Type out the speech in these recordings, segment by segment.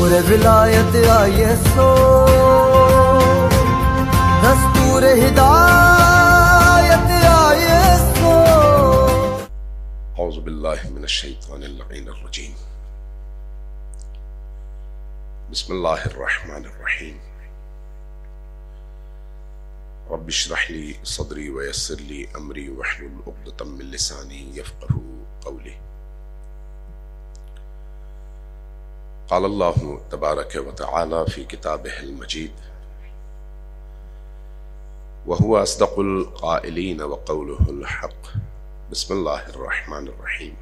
نور ولایت آئیے سو دستور ہدایت آئیے سو اعوذ باللہ من الشیطان اللعین الرجیم بسم اللہ الرحمن الرحیم رب اشرح لی صدری ویسر لی امری واحلل عقدۃ من لسانی یفقهوا قولی قال اللہ تبارک وتعالی فی کتابہ المجید وهو اصدق القائلین وقولہ الحق بسم اللہ الرحمن الرحیم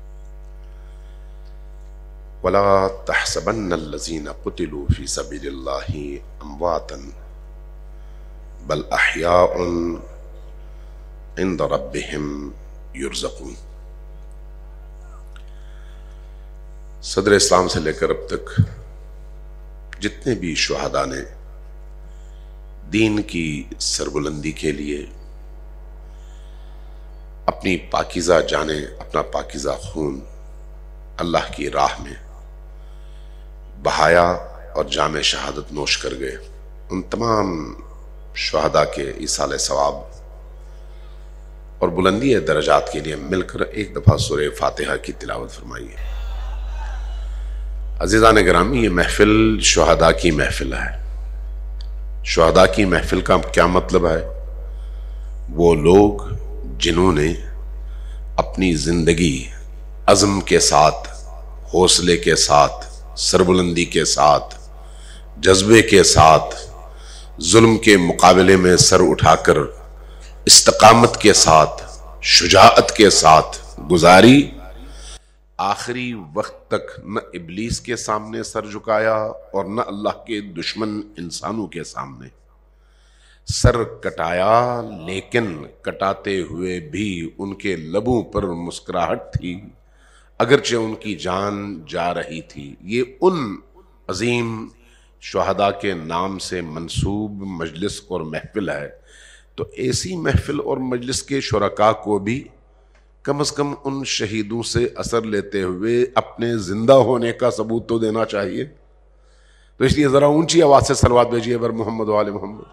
ولا تحسبن الذین قتلوا فی سبیل اللہ امواتا بل احیاء عند ربهم یرزقون۔ صدر اسلام سے لے کر اب تک جتنے بھی شہداء نے دین کی سربلندی کے لیے اپنی پاکیزہ جانیں، اپنا پاکیزہ خون اللہ کی راہ میں بہایا اور جام شہادت نوش کر گئے، ان تمام شہداء کے ایصال ثواب اور بلندی درجات کے لیے مل کر ایک دفعہ سورہ فاتحہ کی تلاوت فرمائیے۔ عزیزان گرامی، یہ محفل شہداء کی محفل ہے۔ شہداء کی محفل کا کیا مطلب ہے؟ وہ لوگ جنہوں نے اپنی زندگی عزم کے ساتھ، حوصلے کے ساتھ، سربلندی کے ساتھ، جذبے کے ساتھ ظلم کے مقابلے میں سر اٹھا کر استقامت کے ساتھ، شجاعت کے ساتھ گزاری، آخری وقت تک نہ ابلیس کے سامنے سر جھکایا اور نہ اللہ کے دشمن انسانوں کے سامنے سر کٹایا، لیکن کٹاتے ہوئے بھی ان کے لبوں پر مسکراہٹ تھی اگرچہ ان کی جان جا رہی تھی۔ یہ ان عظیم شہداء کے نام سے منسوب مجلس اور محفل ہے، تو ایسی محفل اور مجلس کے شرکاء کو بھی کم از کم ان شہیدوں سے اثر لیتے ہوئے اپنے زندہ ہونے کا ثبوت تو دینا چاہیے۔ تو اس لیے ذرا اونچی آواز سے صلوات بھیجیے بر محمد و آل محمد۔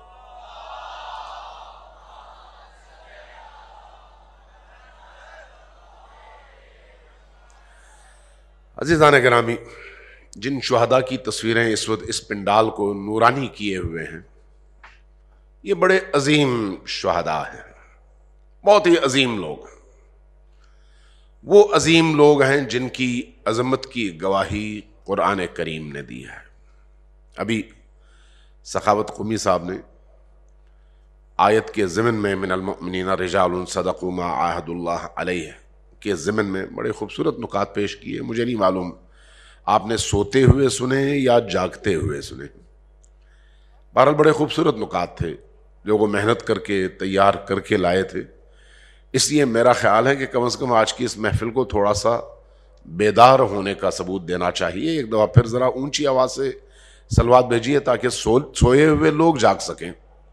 عزیزان گرامی، جن شہداء کی تصویریں اس وقت اس پنڈال کو نورانی کیے ہوئے ہیں، یہ بڑے عظیم شہداء ہیں، بہت ہی عظیم لوگ ہیں۔ وہ عظیم لوگ ہیں جن کی عظمت کی گواہی قرآن کریم نے دی ہے۔ ابھی سخاوت قمی صاحب نے آیت کے ضمن میں من المؤمنین رجال صدقوا ما عاہدوا اللہ علیہ کے ضمن میں بڑے خوبصورت نکات پیش کیے۔ مجھے نہیں معلوم آپ نے سوتے ہوئے سنے یا جاگتے ہوئے سنے، بہرحال بڑے خوبصورت نکات تھے جو وہ محنت کر کے تیار کر کے لائے تھے۔ اس لیے میرا خیال ہے کہ کم از کم آج کی اس محفل کو تھوڑا سا بیدار ہونے کا ثبوت دینا چاہیے۔ ایک دفعہ پھر ذرا اونچی آواز سے صلوات بھیجیے تاکہ سوئے ہوئے لوگ جاگ سکیں۔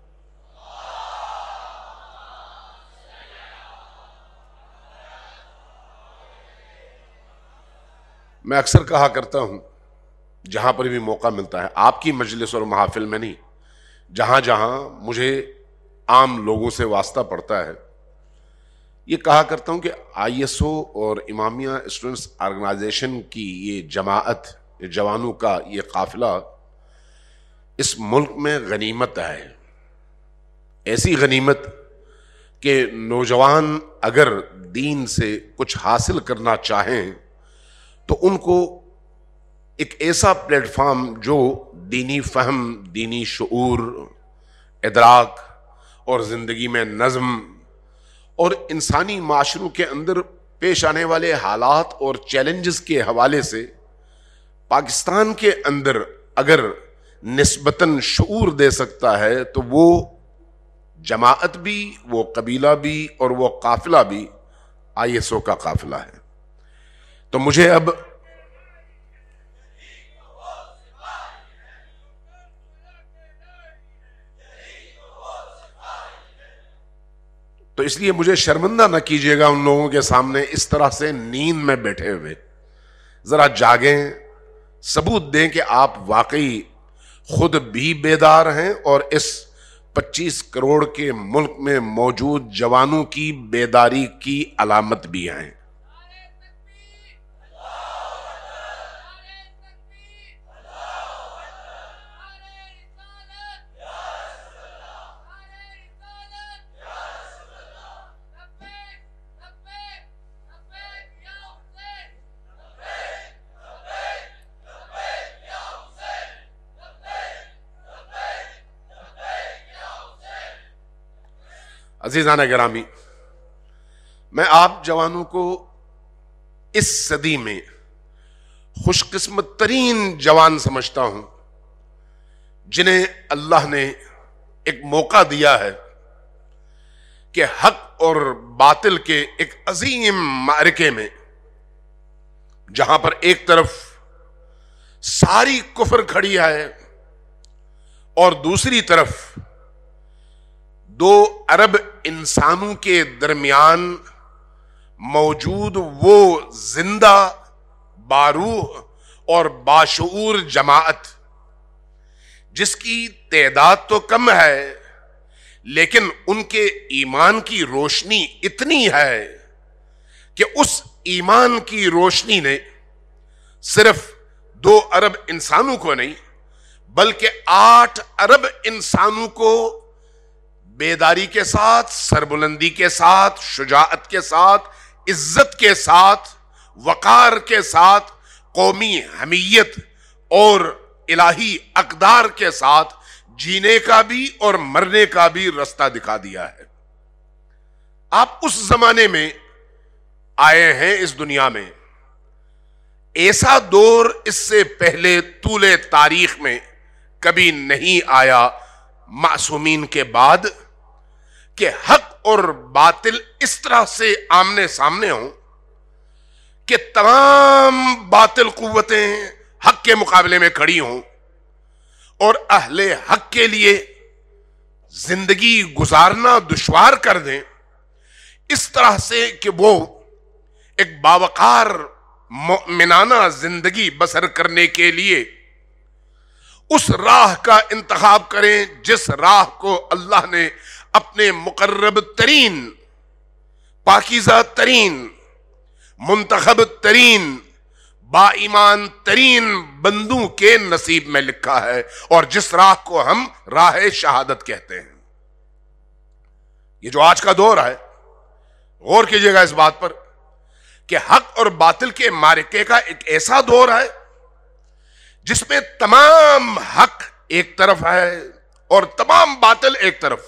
میں اکثر کہا کرتا ہوں، جہاں پر بھی موقع ملتا ہے، آپ کی مجلس اور محافل میں نہیں، جہاں جہاں مجھے عام لوگوں سے واسطہ پڑتا ہے، یہ کہا کرتا ہوں کہ آئی ایس او اور امامیہ اسٹوڈنٹس آرگنائزیشن کی یہ جماعت، جوانوں کا یہ قافلہ اس ملک میں غنیمت ہے، ایسی غنیمت کہ نوجوان اگر دین سے کچھ حاصل کرنا چاہیں تو ان کو ایک ایسا پلیٹ فارم جو دینی فہم، دینی شعور، ادراک اور زندگی میں نظم اور انسانی معاشروں کے اندر پیش آنے والے حالات اور چیلنجز کے حوالے سے پاکستان کے اندر اگر نسبتاً شعور دے سکتا ہے تو وہ جماعت بھی، وہ قبیلہ بھی اور وہ قافلہ بھی آئی ایس او کا قافلہ ہے۔ تو مجھے اب تو اس لیے مجھے شرمندہ نہ کیجیے گا ان لوگوں کے سامنے اس طرح سے نیند میں بیٹھے ہوئے۔ ذرا جاگیں، सबूत दें कि आप वाकई खुद भी बेदार हैं और इस 25 करोड़ के मुल्क में मौजूद जवानों की बेदारी की अलामत भी हैं। अजीजाना गिरामी, मैं आप जवानों को इस सदी में खुशकिस्मत तरीन जवान समझता हूं जिन्हें अल्लाह ने एक मौका दिया है कि हक और बातिल के एक अजीम मारके में, जहां पर एक तरफ सारी कुफर खड़ी है और दूसरी तरफ 2 अरब इंसानों के दरमियान मौजूद वो जिंदा, बारूह और बाशऊर जमाअत जिसकी तादाद तो कम है लेकिन उनके ईमान की रोशनी इतनी है कि उस ईमान की रोशनी ने सिर्फ 2 अरब इंसानों को नहीं बल्कि 8 अरब इंसानों को बेदारी के साथ, सरबुलंदी के साथ, शुजाअत के साथ, इज्जत के साथ, वकार के साथ, कौमी हमीयत और इलाही अकदार के साथ जीने का भी और मरने का भी रास्ता दिखा दिया है। आप उस जमाने में आए हैं इस दुनिया में, ऐसा दौर इससे पहले तूले तारीख में कभी नहीं आया मासूमीन के बाद कि हक और बातिल इस तरह से आमने सामने हों कि तमाम बातिल कुव्वतें हक के मुकाबले में खड़ी हों और अहले हक के लिए जिंदगी गुजारना दुश्वार कर दें, इस तरह से कि वो एक बावकार मोमिनाना जिंदगी बसर करने के लिए उस राह का इंतखाब करें जिस राह को अल्लाह ने अपने मुकर्रब तरीन, पाकीज़ा तरीन, मुंतखब तरीन, बाईमान तरीन बंदों के नसीब में लिखा है और जिस राह को हम राह शहादत कहते हैं। ये जो आज का दौर है, गौर कीजिएगा इस बात पर कि हक और बातिल के मारिके का एक ऐसा दौर है जिसमें तमाम हक एक तरफ है और तमाम बातिल एक तरफ।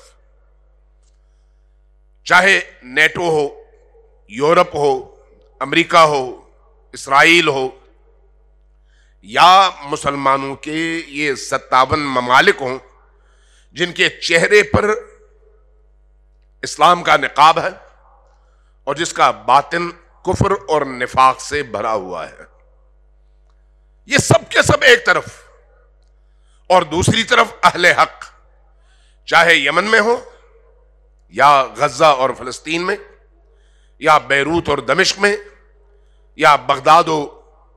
चाहे नेटो हो, यूरोप हो, अमेरिका हो, इसराइल हो या मुसलमानों के ये 57 ममालिक हों जिनके चेहरे पर इस्लाम का निकाब है और जिसका बातिन कुफ्र और निफाक से भरा हुआ है। ये सब के सब एक तरफ और दूसरी तरफ अहले हक, चाहे यमन में हो या गजा और फलस्तीन में या बैरूत और दमिश्क में या बगदाद और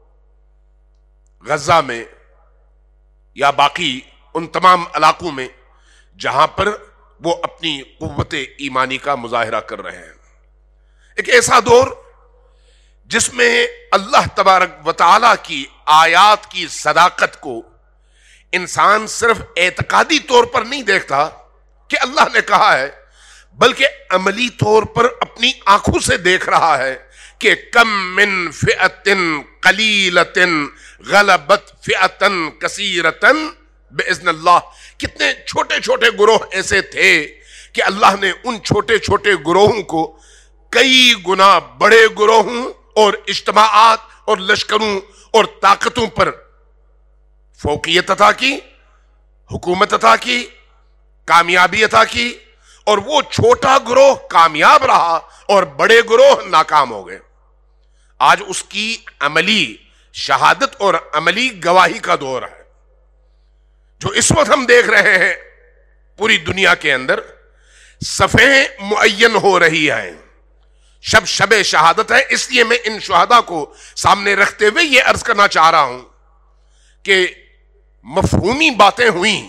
गजा में या बाकी उन तमाम इलाकों में जहां पर वो अपनी कुव्वते ईमानी का मुजाहिरा कर रहे हैं। एक ऐसा दौर जिसमें अल्लाह तबारक व तआला की आयात की सदाकत को इंसान सिर्फ एतकादी तौर पर नहीं देखता कि अल्लाह ने कहा है, बल्कि अमली तौर पर अपनी आंखों से देख रहा है कि कम मिन फिअतिन कलीलतिन गलबत फिअतन कसीरतन बिइज़्निल्लाह। कितने छोटे छोटे ग्रोह ऐसे थे कि अल्लाह ने उन छोटे छोटे ग्रोहों को कई गुना बड़े ग्रोहों और इज्तिमाआत और लश्करों और ताकतों पर फौकियत अता की, हुकूमत अता की, कामयाबी अता की और वो छोटा ग्रोह कामयाब रहा और बड़े ग्रोह नाकाम हो गए। आज उसकी अमली शहादत और अमली गवाही का दौर है जो इस वक्त हम देख रहे हैं। पूरी दुनिया के अंदर सफ़ें मुअय्यन हो रही हैं, शब शहादत है। इसलिए मैं इन शुहदा को सामने रखते हुए यह अर्ज करना चाह रहा हूं کہ مفہومی باتیں ہوئیں،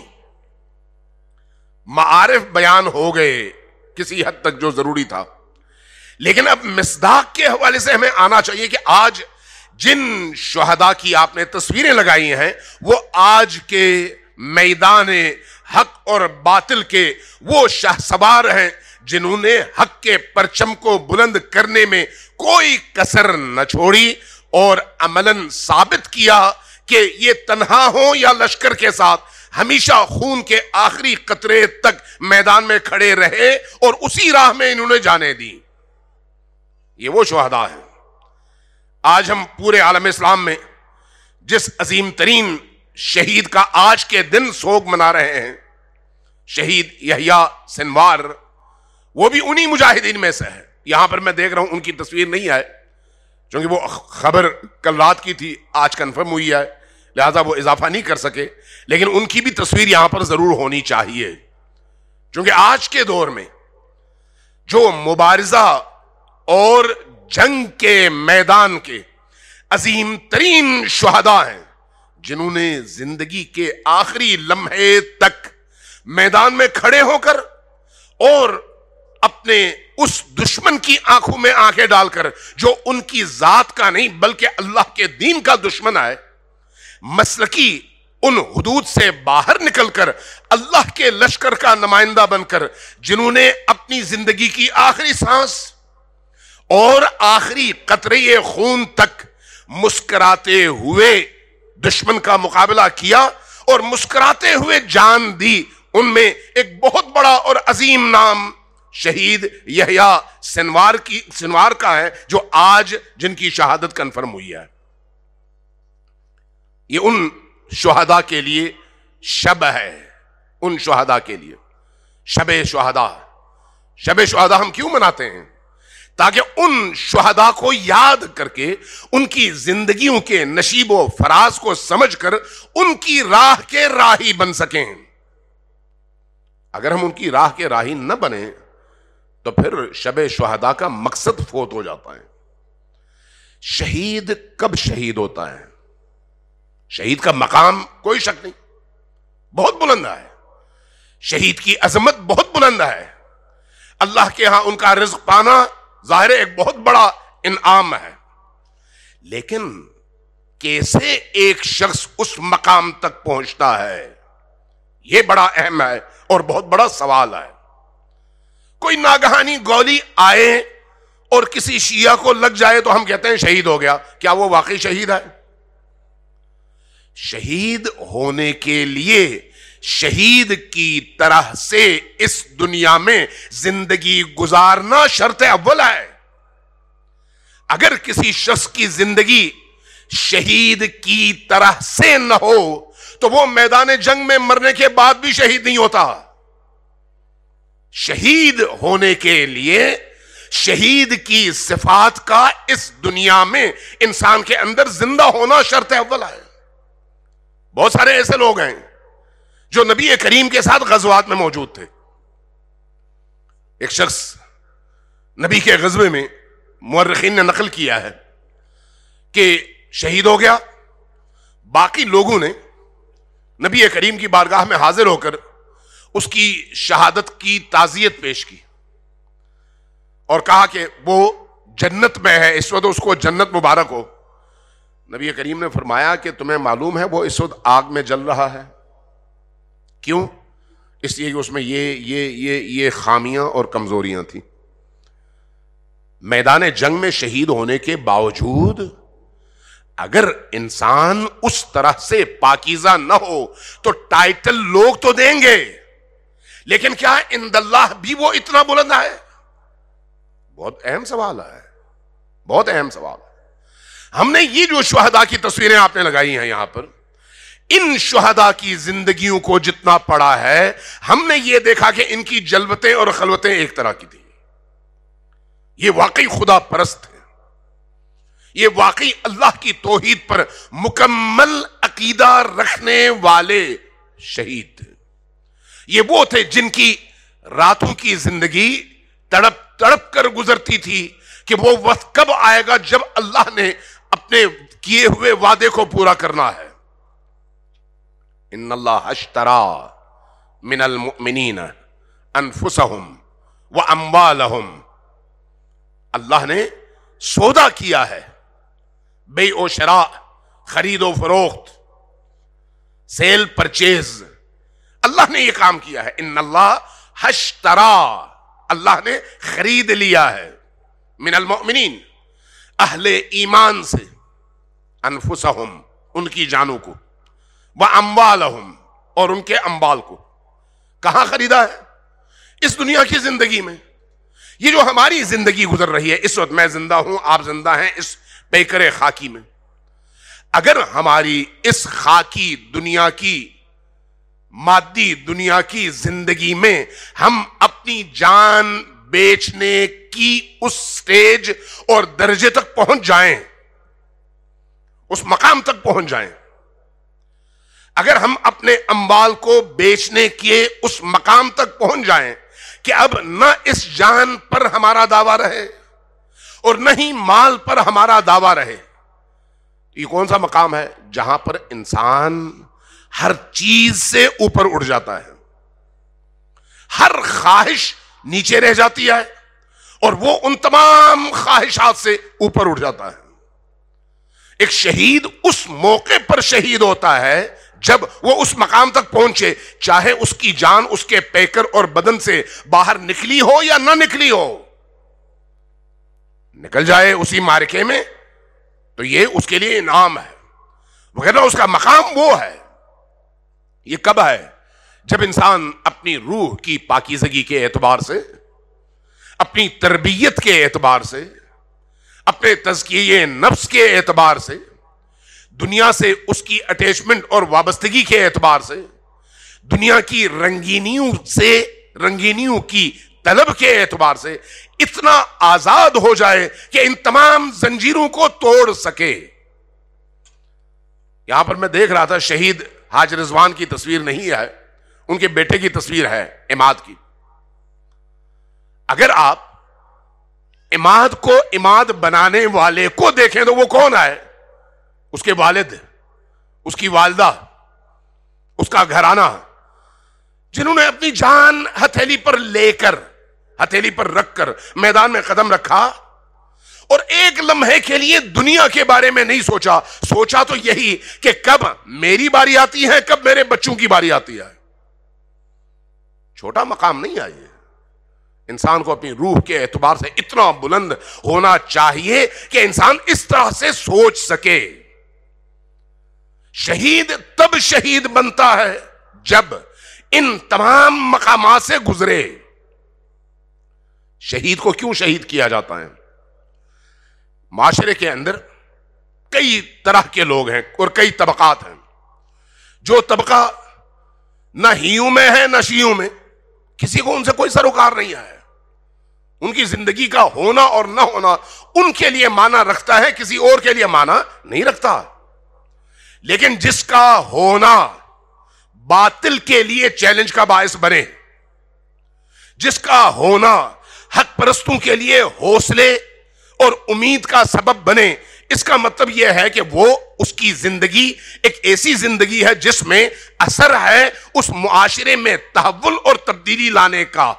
معارف بیان ہو گئے کسی حد تک جو ضروری تھا، لیکن اب مصداق کے حوالے سے ہمیں آنا چاہیے کہ آج جن شہداء کی آپ نے تصویریں لگائی ہیں وہ آج کے میدان حق اور باطل کے وہ شہسوار ہیں جنہوں نے حق کے پرچم کو بلند کرنے میں کوئی کسر نہ چھوڑی اور عملاً ثابت کیا کہ یہ تنہا ہوں یا لشکر کے ساتھ ہمیشہ خون کے آخری قطرے تک میدان میں کھڑے رہے اور اسی راہ میں انہوں نے جانیں دی. یہ وہ شہداء ہیں. آج ہم پورے عالم اسلام میں جس عظیم ترین شہید کا آج کے دن سوگ منا رہے ہیں، شہید یحییٰ سنوار، وہ بھی انہی مجاہدین میں سے ہے. یہاں پر میں دیکھ رہا ہوں ان کی تصویر نہیں ہے چونکہ وہ خبر کل رات کی تھی، آج کنفرم ہوئی ہے، لہذا وہ اضافہ نہیں کر سکے، لیکن ان کی بھی تصویر یہاں پر ضرور ہونی چاہیے. چونکہ آج کے دور میں جو مبارزہ اور جنگ کے میدان کے عظیم ترین شہداء ہیں، جنہوں نے زندگی کے آخری لمحے تک میدان میں کھڑے ہو کر اور اپنے اس دشمن کی آنکھوں میں آنکھیں ڈال کر جو ان کی ذات کا نہیں بلکہ اللہ کے دین کا دشمن ہے، مسلکی ان حدود سے باہر نکل کر اللہ کے لشکر کا نمائندہ بن کر جنہوں نے اپنی زندگی کی آخری سانس اور آخری قطرے خون تک مسکراتے ہوئے دشمن کا مقابلہ کیا اور مسکراتے ہوئے جان دی، ان میں ایک بہت بڑا اور عظیم نام شہید یحییٰ سنوار کا ہے، جو آج جن کی شہادت کنفرم ہوئی ہے. یہ ان شہداء کے لیے شب ہے، ان شہداء کے لیے شب شہداء ہم کیوں مناتے ہیں؟ تاکہ ان شہداء کو یاد کر کے ان کی زندگیوں کے نشیب و فراز کو سمجھ کر ان کی راہ کے راہی بن سکیں. اگر ہم ان کی راہ کے راہی نہ بنیں تو پھر شب شہداء کا مقصد فوت ہو جاتا ہے. شہید کب شہید ہوتا ہے؟ شہید کا مقام کوئی شک نہیں، بہت بلند ہے. شہید کی عظمت بہت بلند ہے. اللہ کے ہاں ان کا رزق پانا ظاہر ایک بہت بڑا انعام ہے. لیکن کیسے ایک شخص اس مقام تک پہنچتا ہے، یہ بڑا اہم ہے اور بہت بڑا سوال ہے. کوئی ناگہانی گولی آئے اور کسی شیعہ کو لگ جائے تو ہم کہتے ہیں شہید ہو گیا. کیا وہ واقعی شہید ہے؟ شہید ہونے کے لیے شہید کی طرح سے اس دنیا میں زندگی گزارنا شرط اول ہے. اگر کسی شخص کی زندگی شہید کی طرح سے نہ ہو تو وہ میدان جنگ میں مرنے کے بعد بھی شہید نہیں ہوتا. شہید ہونے کے لیے شہید کی صفات کا اس دنیا میں انسان کے اندر زندہ ہونا شرط اول ہے. بہت سارے ایسے لوگ ہیں جو نبی کریم کے ساتھ غزوات میں موجود تھے. ایک شخص نبی کے غزوے میں مورخین نے نقل کیا ہے کہ شہید ہو گیا. باقی لوگوں نے نبی کریم کی بارگاہ میں حاضر ہو کر اس کی شہادت کی تعزیت پیش کی اور کہا کہ وہ جنت میں ہے، اس وقت اس کو جنت مبارک ہو. نبی کریم نے فرمایا کہ تمہیں معلوم ہے وہ اس وقت آگ میں جل رہا ہے. کیوں؟ اس لیے کہ اس میں یہ خامیاں اور کمزوریاں تھیں. میدان جنگ میں شہید ہونے کے باوجود اگر انسان اس طرح سے پاکیزہ نہ ہو تو ٹائٹل لوگ تو دیں گے، لیکن کیا عند اللہ بھی وہ اتنا بلند ہے؟ بہت اہم سوال ہے، بہت اہم سوال ہے. ہم نے یہ جو شہداء کی تصویریں آپ نے لگائی ہیں یہاں پر، ان شہداء کی زندگیوں کو جتنا پڑھا ہے ہم نے یہ دیکھا کہ ان کی جلوتیں اور خلوتیں ایک طرح کی تھیں. یہ واقعی خدا پرست ہے، یہ واقعی اللہ کی توحید پر مکمل عقیدہ رکھنے والے شہید تھے. یہ وہ تھے جن کی راتوں کی زندگی تڑپ تڑپ کر گزرتی تھی کہ وہ وقت کب آئے گا جب اللہ نے اپنے کیے ہوئے وعدے کو پورا کرنا ہے. ان اللہ اشترا من المؤمنین انفسہم واموالہم، اللہ نے سودا کیا ہے، بیع و شراء، خرید و فروخت، سیل پرچیز، اللہ نے یہ کام کیا ہے. ان اللہ اشترا، اللہ نے خرید لیا ہے، من المؤمنین، اہل ایمان سے، انفسہم، ان کی جانوں کو، واموالہم، اور ان کے اموال کو. کہاں خریدا ہے؟ اس دنیا کی زندگی میں. یہ جو ہماری زندگی گزر رہی ہے اس وقت، میں زندہ ہوں، آپ زندہ ہیں اس پیکر خاکی میں، اگر ہماری اس خاکی دنیا کی، مادی دنیا کی زندگی میں ہم اپنی جان بیچنے کی اس سٹیج اور درجے تک پہنچ جائیں، اس مقام تک پہنچ جائیں، اگر ہم اپنے اموال کو بیچنے کے اس مقام تک پہنچ جائیں کہ اب نہ اس جان پر ہمارا دعویٰ رہے اور نہ ہی مال پر ہمارا دعویٰ رہے، یہ کون سا مقام ہے؟ جہاں پر انسان ہر چیز سے اوپر اڑ جاتا ہے، ہر خواہش نیچے رہ جاتی ہے اور وہ ان تمام خواہشات سے اوپر اٹھ جاتا ہے. ایک شہید اس موقع پر شہید ہوتا ہے جب وہ اس مقام تک پہنچے، چاہے اس کی جان اس کے پیکر اور بدن سے باہر نکلی ہو یا نہ نکلی ہو، نکل جائے اسی معرکے میں تو یہ اس کے لیے انعام ہے، وغیرہ اس کا مقام وہ ہے. یہ کب ہے؟ جب انسان اپنی روح کی پاکیزگی کے اعتبار سے، اپنی تربیت کے اعتبار سے، اپنے تزکیے نفس کے اعتبار سے، دنیا سے اس کی اٹیچمنٹ اور وابستگی کے اعتبار سے، دنیا کی رنگینیوں کی طلب کے اعتبار سے اتنا آزاد ہو جائے کہ ان تمام زنجیروں کو توڑ سکے. یہاں پر میں دیکھ رہا تھا، شہید حاج رضوان کی تصویر نہیں ہے، ان کے بیٹے کی تصویر ہے، عماد کی. اگر آپ عماد کو عماد بنانے والے کو دیکھیں تو وہ کون ہے؟ اس کے والد، اس کی والدہ، اس کا گھرانہ، جنہوں نے اپنی جان ہتھیلی پر لے کر، ہتھیلی پر رکھ کر میدان میں قدم رکھا اور ایک لمحے کے لیے دنیا کے بارے میں نہیں سوچا. سوچا تو یہی کہ کب میری باری آتی ہے، کب میرے بچوں کی باری آتی ہے. چھوٹا مقام نہیں ہے یہ. انسان کو اپنی روح کے اعتبار سے اتنا بلند ہونا چاہیے کہ انسان اس طرح سے سوچ سکے. شہید تب شہید بنتا ہے جب ان تمام مقامات سے گزرے. شہید کو کیوں شہید کیا جاتا ہے؟ معاشرے کے اندر کئی طرح کے لوگ ہیں اور کئی طبقات ہیں. جو طبقہ نہ ہیوں میں ہے نہ شیوں میں، کسی کو ان سے کوئی سروکار نہیں ہے، ان کی زندگی کا ہونا اور نہ ہونا ان کے لیے معنی رکھتا ہے، کسی اور کے لیے معنی نہیں رکھتا. لیکن جس کا ہونا باطل کے لیے چیلنج کا باعث بنے، جس کا ہونا حق پرستوں کے لیے حوصلے اور امید کا سبب بنے، اس کا مطلب یہ ہے کہ وہ، اس کی زندگی ایک ایسی زندگی ہے جس میں اثر ہے اس معاشرے میں تحول اور تبدیلی لانے کا.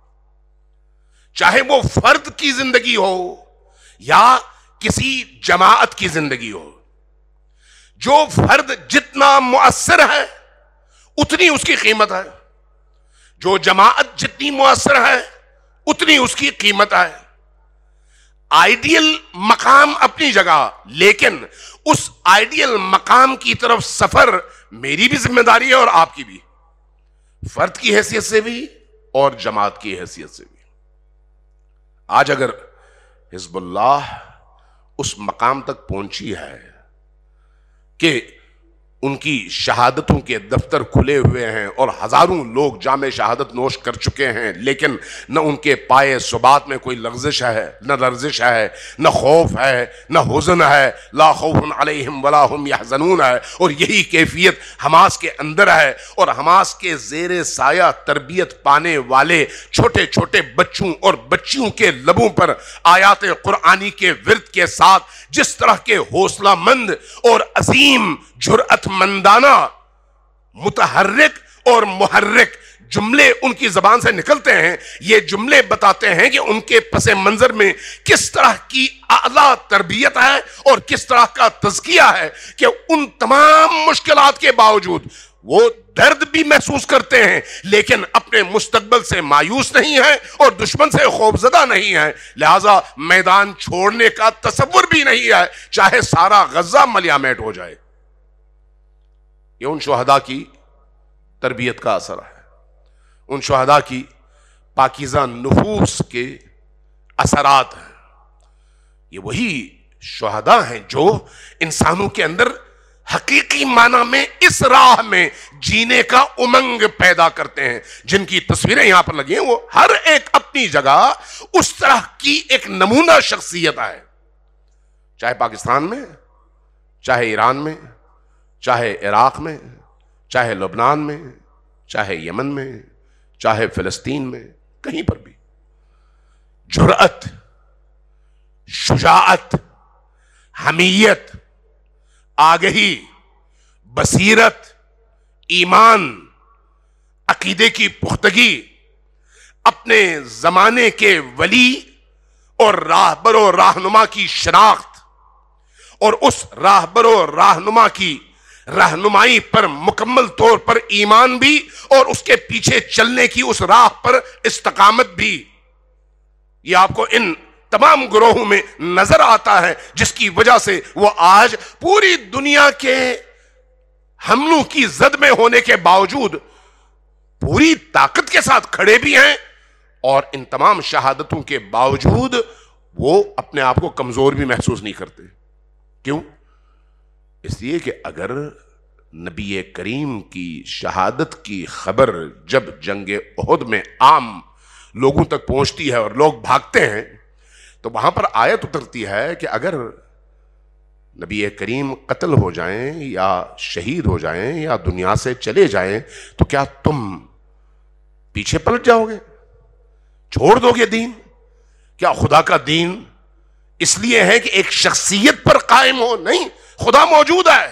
چاہے وہ فرد کی زندگی ہو یا کسی جماعت کی زندگی ہو. جو فرد جتنا مؤثر ہے اتنی اس کی قیمت ہے، جو جماعت جتنی مؤثر ہے اتنی اس کی قیمت ہے. آئیڈیل مقام اپنی جگہ، لیکن اس آئیڈیل مقام کی طرف سفر میری بھی ذمہ داری ہے اور آپ کی بھی، فرد کی حیثیت سے بھی اور جماعت کی حیثیت سے بھی. آج اگر حزب اللہ اس مقام تک پہنچی ہے کہ ان کی شہادتوں کے دفتر کھلے ہوئے ہیں اور ہزاروں لوگ جام شہادت نوش کر چکے ہیں، لیکن نہ ان کے پائے ثبات میں کوئی لغزش ہے، نہ لرزش ہے، نہ خوف ہے، نہ حزن ہے. لا خوف علیہم ولا ہم یحزنون ہے. اور یہی کیفیت حماس کے اندر ہے. اور حماس کے زیر سایہ تربیت پانے والے چھوٹے چھوٹے بچوں اور بچیوں کے لبوں پر آیات قرآنی کے ورد کے ساتھ جس طرح کے حوصلہ مند اور عظیم جرأت مندانہ متحرک اور محرک جملے ان کی زبان سے نکلتے ہیں، یہ جملے بتاتے ہیں کہ ان کے پس منظر میں کس طرح کی اعلیٰ تربیت ہے اور کس طرح کا تزکیہ ہے کہ ان تمام مشکلات کے باوجود وہ درد بھی محسوس کرتے ہیں لیکن اپنے مستقبل سے مایوس نہیں ہیں اور دشمن سے خوفزدہ نہیں ہیں، لہذا میدان چھوڑنے کا تصور بھی نہیں ہے چاہے سارا غزہ ملیامیٹ ہو جائے۔ یہ ان شہداء کی تربیت کا اثر ہے، ان شہداء کی پاکیزہ نفوس کے اثرات ہیں۔ یہ وہی شہداء ہیں جو انسانوں کے اندر حقیقی معنی میں اس راہ میں جینے کا امنگ پیدا کرتے ہیں، جن کی تصویریں یہاں پر لگی ہیں وہ ہر ایک اپنی جگہ اس طرح کی ایک نمونہ شخصیت ہے، چاہے پاکستان میں، چاہے ایران میں، چاہے عراق میں، چاہے لبنان میں، چاہے یمن میں، چاہے فلسطین میں، کہیں پر بھی جرأت، شجاعت، حمیت، آگہی، بصیرت، ایمان، عقیدے کی پختگی، اپنے زمانے کے ولی اور راہبر و راہنما کی شناخت اور اس راہبر و راہنما کی رہنمائی پر مکمل طور پر ایمان بھی اور اس کے پیچھے چلنے کی اس راہ پر استقامت بھی، یہ آپ کو ان تمام گروہوں میں نظر آتا ہے، جس کی وجہ سے وہ آج پوری دنیا کے حملوں کی زد میں ہونے کے باوجود پوری طاقت کے ساتھ کھڑے بھی ہیں، اور ان تمام شہادتوں کے باوجود وہ اپنے آپ کو کمزور بھی محسوس نہیں کرتے۔ کیوں؟ اس لیے کہ اگر نبی کریم کی شہادت کی خبر جب جنگ احد میں عام لوگوں تک پہنچتی ہے اور لوگ بھاگتے ہیں تو وہاں پر آیت اترتی ہے کہ اگر نبی کریم قتل ہو جائیں یا شہید ہو جائیں یا دنیا سے چلے جائیں تو کیا تم پیچھے پلٹ جاؤ گے، چھوڑ دو گے دین؟ کیا خدا کا دین اس لیے ہے کہ ایک شخصیت پر قائم ہو؟ نہیں، خدا موجود ہے۔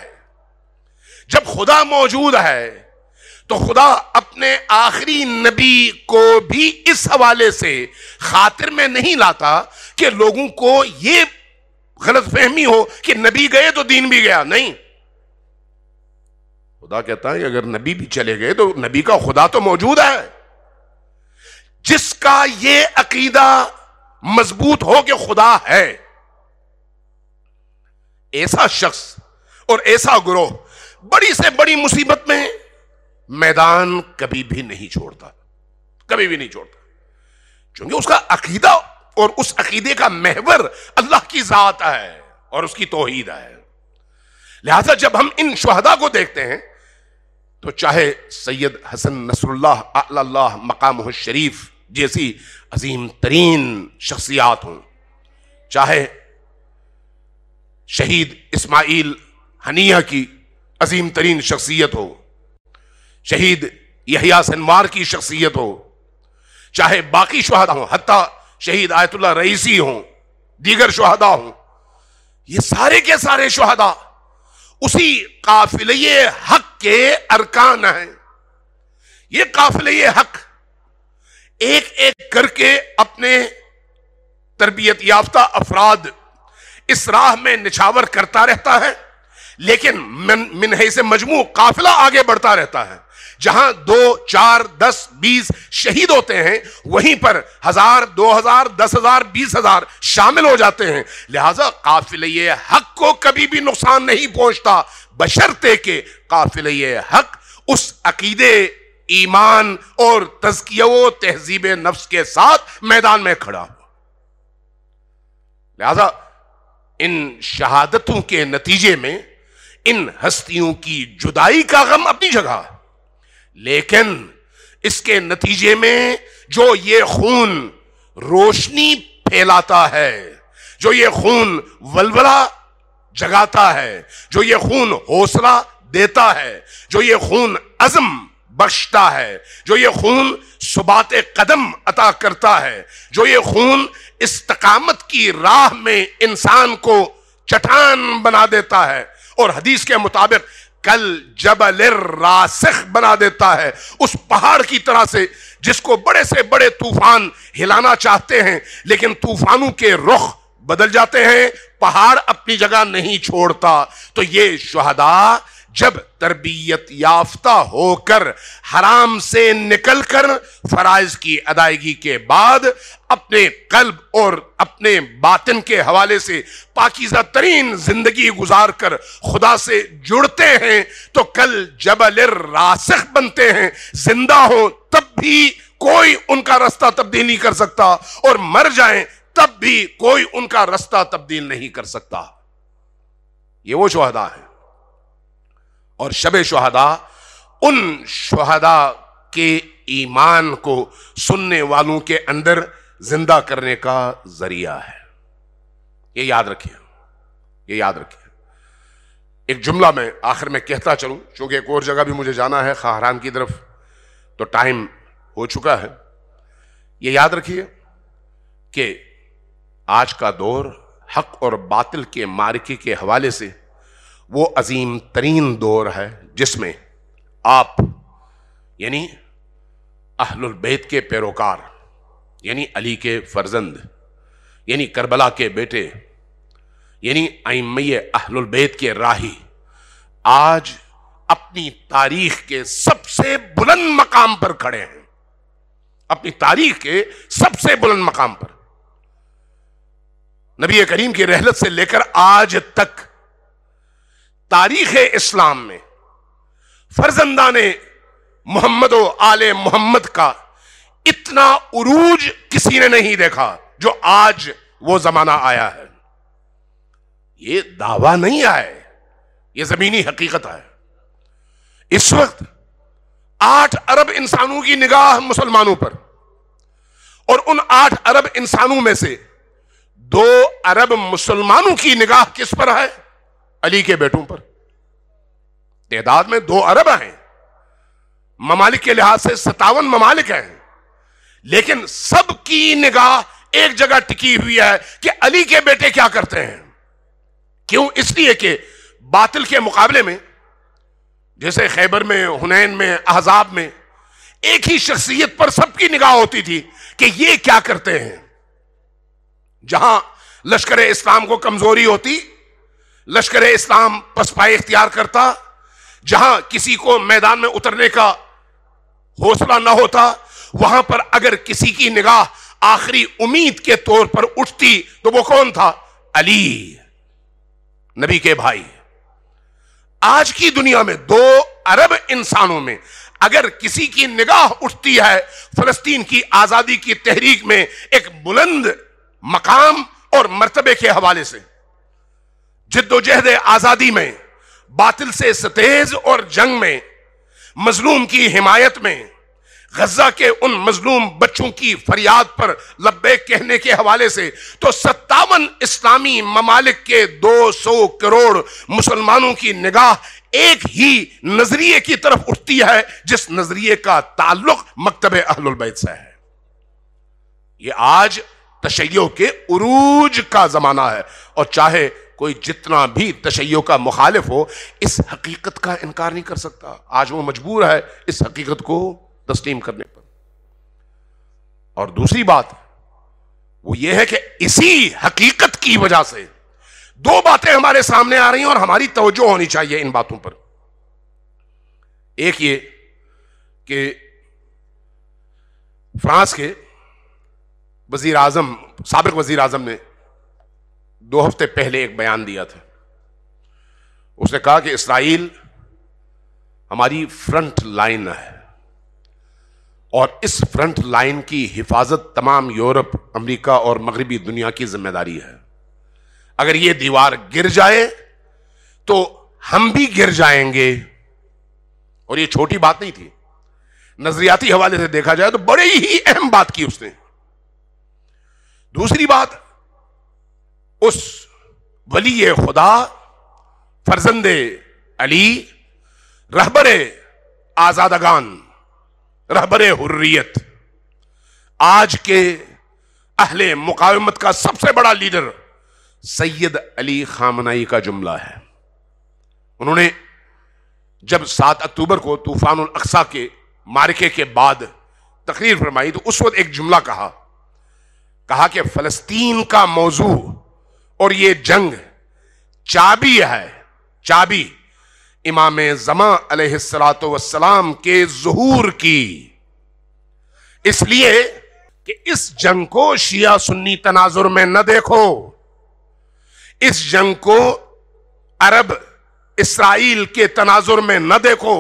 جب خدا موجود ہے تو خدا اپنے آخری نبی کو بھی اس حوالے سے خاطر میں نہیں لاتا کہ لوگوں کو یہ غلط فہمی ہو کہ نبی گئے تو دین بھی گیا۔ نہیں، خدا کہتا ہے کہ اگر نبی بھی چلے گئے تو نبی کا خدا تو موجود ہے۔ جس کا یہ عقیدہ مضبوط ہو کہ خدا ہے، ایسا شخص اور ایسا گروہ بڑی سے بڑی مصیبت میں میدان کبھی بھی نہیں چھوڑتا، کبھی بھی نہیں چھوڑتا، چونکہ اس کا عقیدہ اور اس عقیدے کا محور اللہ کی ذات ہے اور اس کی توحید ہے۔ لہذا جب ہم ان شہداء کو دیکھتے ہیں تو چاہے سید حسن نصر اللہ اعلی اللہ مقامہ الشریف جیسی عظیم ترین شخصیات ہوں، چاہے شہید اسماعیل حنیہ کی عظیم ترین شخصیت ہو، شہید یحییٰ سنوار کی شخصیت ہو، چاہے باقی شہداء ہوں، حتیٰ شہید آیت اللہ رئیسی ہوں، دیگر شہداء ہوں، یہ سارے کے سارے شہداء اسی قافلے حق کے ارکان ہیں۔ یہ قافلے حق ایک ایک کر کے اپنے تربیت یافتہ افراد اس راہ میں نچھاور کرتا رہتا ہے، لیکن من حیث مجموع قافلہ آگے بڑھتا رہتا ہے۔ جہاں 2، 4، 10، 20 شہید ہوتے ہیں وہیں پر 1000، 2000، 10,000، 20,000 شامل ہو جاتے ہیں۔ لہذا قافلے حق کو کبھی بھی نقصان نہیں پہنچتا، بشرطے کہ قافلے حق اس عقیدے، ایمان اور تزکیہ و تہذیب نفس کے ساتھ میدان میں کھڑا ہو۔ لہذا ان شہادتوں کے نتیجے میں ان ہستیوں کی جدائی کا غم اپنی جگہ، لیکن اس کے نتیجے میں جو یہ خون روشنی پھیلاتا ہے، جو یہ خون ولولہ جگاتا ہے، جو یہ خون حوصلہ دیتا ہے، جو یہ خون عزم بخشتا ہے، جو یہ خون ثبات قدم عطا کرتا ہے، جو یہ خون استقامت کی راہ میں انسان کو چٹان بنا دیتا ہے، اور حدیث کے مطابق کل جبل راسخ بنا دیتا ہے، اس پہاڑ کی طرح سے جس کو بڑے سے بڑے طوفان ہلانا چاہتے ہیں لیکن طوفانوں کے رخ بدل جاتے ہیں، پہاڑ اپنی جگہ نہیں چھوڑتا۔ تو یہ شہداء جب تربیت یافتہ ہو کر حرام سے نکل کر فرائض کی ادائیگی کے بعد اپنے قلب اور اپنے باطن کے حوالے سے پاکیزہ ترین زندگی گزار کر خدا سے جڑتے ہیں تو کل جبل راسخ بنتے ہیں، زندہ ہوں تب بھی کوئی ان کا رستہ تبدیل نہیں کر سکتا، اور مر جائیں تب بھی کوئی ان کا رستہ تبدیل نہیں کر سکتا۔ یہ وہ شہداء ہیں، اور شب شہداء ان شہداء کے ایمان کو سننے والوں کے اندر زندہ کرنے کا ذریعہ ہے۔ یہ یاد رکھیں، یہ یاد رکھیں۔ ایک جملہ میں آخر میں کہتا چلوں، چونکہ ایک اور جگہ بھی مجھے جانا ہے خاہران کی طرف، تو ٹائم ہو چکا ہے۔ یہ یاد رکھیے کہ آج کا دور حق اور باطل کے معرکے کے حوالے سے وہ عظیم ترین دور ہے جس میں آپ یعنی اہل البیت کے پیروکار، یعنی علی کے فرزند، یعنی کربلا کے بیٹے، یعنی ائمہ اہل البیت کے راہی، آج اپنی تاریخ کے سب سے بلند مقام پر کھڑے ہیں، اپنی تاریخ کے سب سے بلند مقام پر۔ نبی کریم کی رحلت سے لے کر آج تک تاریخ اسلام میں فرزندان محمد و آل محمد کا اتنا عروج کسی نے نہیں دیکھا جو آج وہ زمانہ آیا ہے۔ یہ دعویٰ نہیں ہے، یہ زمینی حقیقت ہے۔ اس وقت 8 ارب انسانوں کی نگاہ مسلمانوں پر، اور ان 8 ارب انسانوں میں سے 2 ارب مسلمانوں کی نگاہ کس پر ہے؟ علی کے بیٹوں پر۔ تعداد میں 2 ارب ہیں، ممالک کے لحاظ سے 57 ممالک ہیں، لیکن سب کی نگاہ ایک جگہ ٹکی ہوئی ہے کہ علی کے بیٹے کیا کرتے ہیں۔ کیوں؟ اس لیے کہ باطل کے مقابلے میں، جیسے خیبر میں، حنین میں، احزاب میں، ایک ہی شخصیت پر سب کی نگاہ ہوتی تھی کہ یہ کیا کرتے ہیں۔ جہاں لشکر اسلام کو کمزوری ہوتی، لشکر اسلام پسپائی اختیار کرتا، جہاں کسی کو میدان میں اترنے کا حوصلہ نہ ہوتا، وہاں پر اگر کسی کی نگاہ آخری امید کے طور پر اٹھتی تو وہ کون تھا؟ علی، نبی کے بھائی۔ آج کی دنیا میں 2 ارب انسانوں میں اگر کسی کی نگاہ اٹھتی ہے فلسطین کی آزادی کی تحریک میں ایک بلند مقام اور مرتبے کے حوالے سے، جد و جہد آزادی میں، باطل سے ستیز اور جنگ میں، مظلوم کی حمایت میں، غزہ کے ان مظلوم بچوں کی فریاد پر لبیک کہنے کے حوالے سے، تو 57 اسلامی ممالک کے 200 کروڑ مسلمانوں کی نگاہ ایک ہی نظریے کی طرف اٹھتی ہے، جس نظریے کا تعلق مکتب اہل البیت سے ہے۔ یہ آج تشیع کے عروج کا زمانہ ہے، اور چاہے کوئی جتنا بھی تشیع کا مخالف ہو، اس حقیقت کا انکار نہیں کر سکتا۔ آج وہ مجبور ہے اس حقیقت کو تسلیم کرنے پر۔ اور دوسری بات وہ یہ ہے کہ اسی حقیقت کی وجہ سے 2 باتیں ہمارے سامنے آ رہی ہیں اور ہماری توجہ ہونی چاہیے ان باتوں پر۔ ایک یہ کہ فرانس کے وزیر اعظم، سابق وزیر اعظم نے 2 ہفتے پہلے ایک بیان دیا تھا۔ اس نے کہا کہ اسرائیل ہماری فرنٹ لائن ہے، اور اس فرنٹ لائن کی حفاظت تمام یورپ، امریکہ اور مغربی دنیا کی ذمہ داری ہے۔ اگر یہ دیوار گر جائے تو ہم بھی گر جائیں گے۔ اور یہ چھوٹی بات نہیں تھی، نظریاتی حوالے سے دیکھا جائے تو بڑی ہی اہم بات کی اس نے۔ دوسری بات، اس ولی خدا، فرزند علی، رہبر آزادگان، رہبر حریت، آج کے اہل مقاومت کا سب سے بڑا لیڈر سید علی خامنائی کا جملہ ہے۔ انہوں نے جب 7 اکتوبر کو طوفان الاقصی کے معرکے کے بعد تقریر فرمائی تو اس وقت ایک جملہ کہا کہ فلسطین کا موضوع اور یہ جنگ چابی ہے، چابی امام زمان علیہ السلام کے ظہور کی، اس لیے کہ اس جنگ کو شیعہ سنی تناظر میں نہ دیکھو، اس جنگ کو عرب اسرائیل کے تناظر میں نہ دیکھو،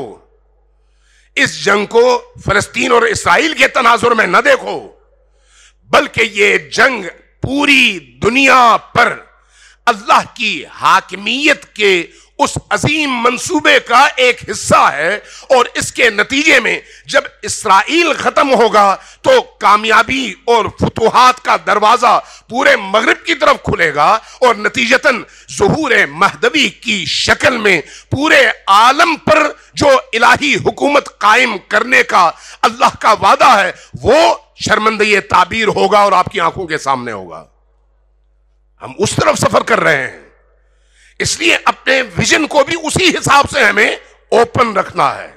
اس جنگ کو فلسطین اور اسرائیل کے تناظر میں نہ دیکھو، بلکہ یہ جنگ پوری دنیا پر اللہ کی حاکمیت کے اس عظیم منصوبے کا ایک حصہ ہے، اور اس کے نتیجے میں جب اسرائیل ختم ہوگا تو کامیابی اور فتوحات کا دروازہ پورے مغرب کی طرف کھلے گا، اور نتیجتاً ظہور مہدوی کی شکل میں پورے عالم پر جو الہی حکومت قائم کرنے کا اللہ کا وعدہ ہے وہ شرمندہ تعبیر ہوگا اور آپ کی آنکھوں کے سامنے ہوگا۔ ہم اس طرف سفر کر رہے ہیں، اس لیے اپنے ویژن کو بھی اسی حساب سے ہمیں اوپن رکھنا ہے،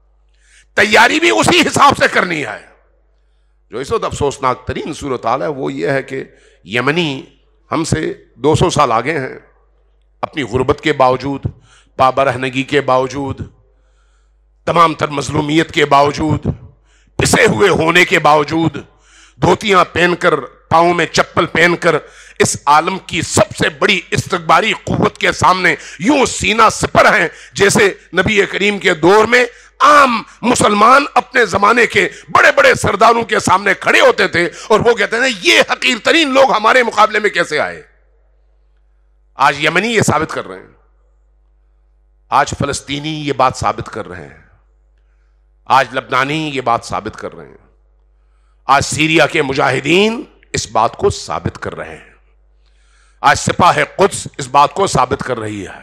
تیاری بھی اسی حساب سے کرنی ہے۔ جو اس وقت افسوسناک ترین صورتحال ہے وہ یہ ہے کہ یمنی ہم سے 200 سال آگے ہیں، اپنی غربت کے باوجود، پابرہنگی کے باوجود، تمام تر مظلومیت کے باوجود، پسے ہوئے ہونے کے باوجود، دھوتیاں پہن کر، پاؤں میں چپل پہن کر اس عالم کی سب سے بڑی استکباری قوت کے سامنے یوں سینہ سپر ہیں جیسے نبی کریم کے دور میں عام مسلمان اپنے زمانے کے بڑے بڑے سرداروں کے سامنے کھڑے ہوتے تھے اور وہ کہتے ہیں یہ حقیر ترین لوگ ہمارے مقابلے میں کیسے آئے۔ آج یمنی یہ ثابت کر رہے ہیں، آج فلسطینی یہ بات ثابت کر رہے ہیں، آج لبنانی یہ بات ثابت کر رہے ہیں، آج سیریا کے مجاہدین اس بات کو ثابت کر رہے ہیں، آج سپاہ قدس اس بات کو ثابت کر رہی ہے،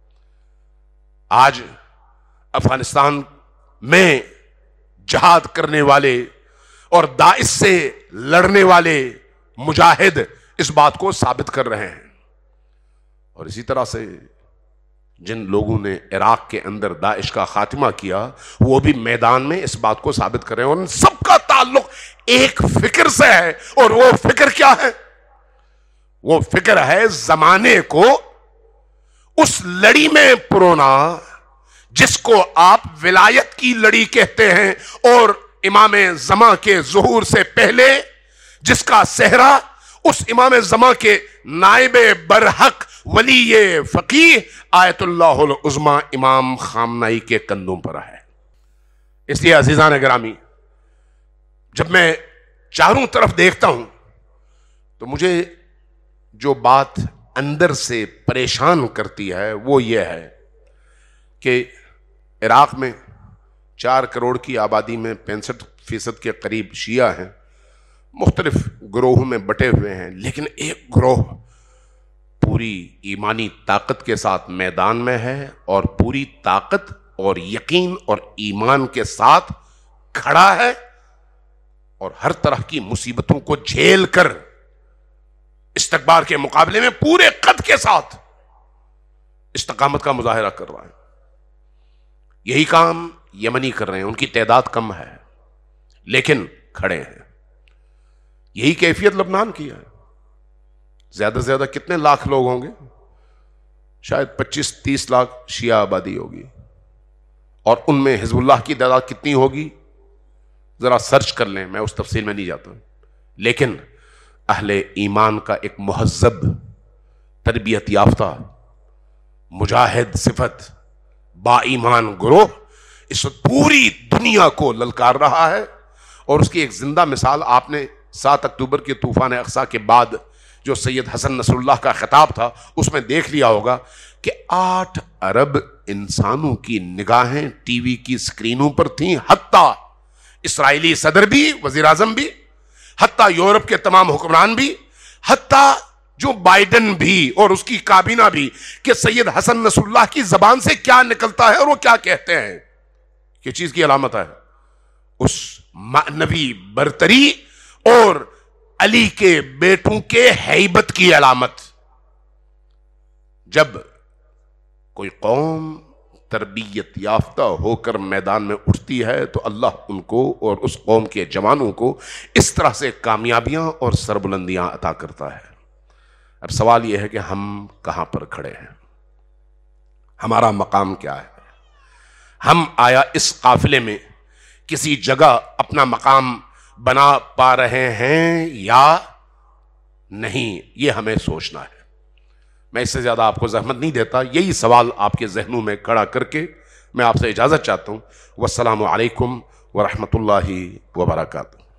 آج افغانستان میں جہاد کرنے والے اور داعش سے لڑنے والے مجاہد اس بات کو ثابت کر رہے ہیں، اور اسی طرح سے جن لوگوں نے عراق کے اندر داعش کا خاتمہ کیا وہ بھی میدان میں اس بات کو ثابت کر رہے ہیں، اور ان سب کا تعلق ایک فکر سے ہے، اور وہ فکر کیا ہے؟ وہ فکر ہے زمانے کو اس لڑی میں پرونا جس کو آپ ولایت کی لڑی کہتے ہیں، اور امام زمان کے ظہور سے پہلے جس کا صحرا اس امام زمان کے نائب برحق ولی فقیہ آیت اللہ العظمی امام خامنائی کے کندھوں پر ہے۔ اس لیے عزیزان گرامی، جب میں چاروں طرف دیکھتا ہوں تو مجھے جو بات اندر سے پریشان کرتی ہے وہ یہ ہے کہ عراق میں 4 کروڑ کی آبادی میں 65% کے قریب شیعہ ہیں، مختلف گروہوں میں بٹے ہوئے ہیں، لیکن ایک گروہ پوری ایمانی طاقت کے ساتھ میدان میں ہے اور پوری طاقت اور یقین اور ایمان کے ساتھ کھڑا ہے، اور ہر طرح کی مصیبتوں کو جھیل کر استکبار کے مقابلے میں پورے قد کے ساتھ استقامت کا مظاہرہ کر رہا ہے۔ یہی کام یمنی کر رہے ہیں، ان کی تعداد کم ہے لیکن کھڑے ہیں۔ یہی کیفیت لبنان کی ہے، زیادہ سے زیادہ کتنے لاکھ لوگ ہوں گے؟ شاید 25-30 لاکھ شیعہ آبادی ہوگی، اور ان میں حزب اللہ کی تعداد کتنی ہوگی ذرا سرچ کر لیں، میں اس تفصیل میں نہیں جاتا ہوں، لیکن اہل ایمان کا ایک مہذب، تربیت یافتہ، مجاہد صفت، با ایمان گروہ اس وقت پوری دنیا کو للکار رہا ہے، اور اس کی ایک زندہ مثال آپ نے 7 اکتوبر کے طوفان اقصی کے بعد جو سید حسن نصر اللہ کا خطاب تھا اس میں دیکھ لیا ہوگا کہ 8 ارب انسانوں کی نگاہیں ٹی وی کی سکرینوں پر تھیں، حتیٰ اسرائیلی صدر بھی، وزیر اعظم بھی، حتیٰ یورپ کے تمام حکمران بھی، حتیٰ جو بائیڈن بھی اور اس کی کابینہ بھی، کہ سید حسن نصر اللہ کی زبان سے کیا نکلتا ہے اور وہ کیا کہتے ہیں، کس چیز کی علامت ہے؟ اس معنوی برتری اور علی کے بیٹوں کے ہیبت کی علامت۔ جب کوئی قوم تربیت یافتہ ہو کر میدان میں اٹھتی ہے تو اللہ ان کو اور اس قوم کے جوانوں کو اس طرح سے کامیابیاں اور سربلندیاں عطا کرتا ہے۔ اب سوال یہ ہے کہ ہم کہاں پر کھڑے ہیں، ہمارا مقام کیا ہے؟ ہم آیا اس قافلے میں کسی جگہ اپنا مقام بنا پا رہے ہیں یا نہیں؟ یہ ہمیں سوچنا ہے۔ میں اس سے زیادہ آپ کو زحمت نہیں دیتا، یہی سوال آپ کے ذہنوں میں کھڑا کر کے میں آپ سے اجازت چاہتا ہوں۔ والسلام علیکم ورحمۃ اللہ وبرکاتہ۔